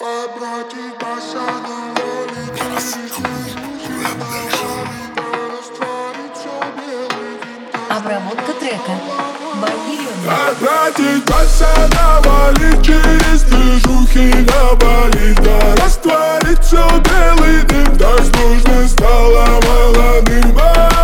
Обработка трека Обратить баса, навалить через движухи на Бали. Да растворить все белый дым, так сложно стало молодым.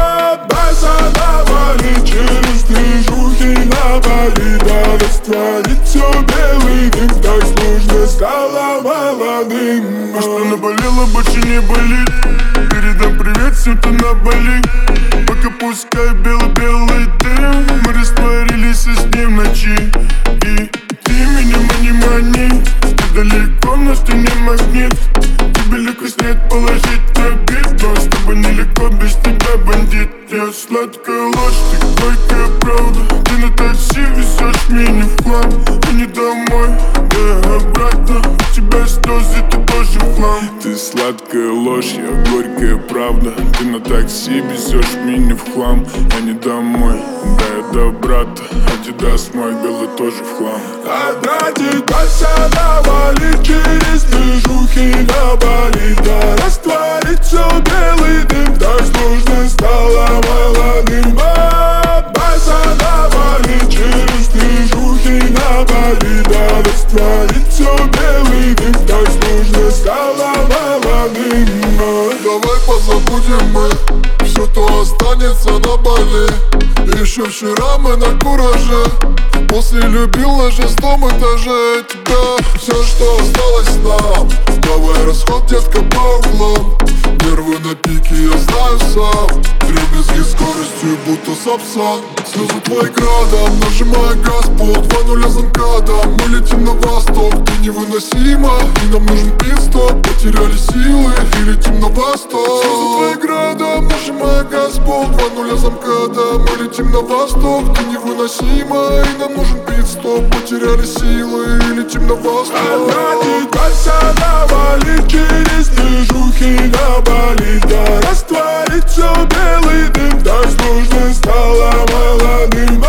Баса, навалить через движухи на Бали. Да растворить все белый дым, так сложно стало молодым. А что наболело, больше не болит. Передам привет всем, кто на Бали. Пока пускай белый-белый дым. Мы растворились с ним в ночи. И ты меня мани. Ты далеко, но ты не магнит. Тебе легко снять, положить на бит. Но с тобой нелегко, без тебя бандит. Я сладкая ложь, ты горькая правда. Ты на такси везешь меня в хлам. И не домой, да обратно. У тебя слезы, ты тоже в хлам. Ты сладкая ложь, я горькая правда. Ты на такси везешь меня в хлам. Я не домой, да я до брата. Адидас мой белый тоже в хлам. Обратить баса, навалить через движухи на Бали. Да растворить все белый дым, так сложно стало молодым. Баса, навалить через движухи на Бали. Да растворить все белый дым, так сложно стало молодым. Давай позабудем мы все, что останется на Бали. Еще вчера мы на кураже. После любил на 6-м этаже тебя. Все, что осталось нам. Давай расход, детка, по углам. Нервы на пике, я знаю сам. Дребезги скоростью, будто сапсан. Слезы твои градом, нажимая газ, пол 2-0 за МКАДом. Мы летим на восток, ты невыносима. И нам нужен пит-стоп, потеряли силы и летим на восток. Слезы твои градом, нажимая газ, пол 2-0 за МКАДом. Мы летим на восток, ты невыносима. И нам нужен пит-стоп, потеряли силы и летим на восток. Обратить баса, навалить через движухи на Бали. Да растворить все белый дым, так сложно стало молодым.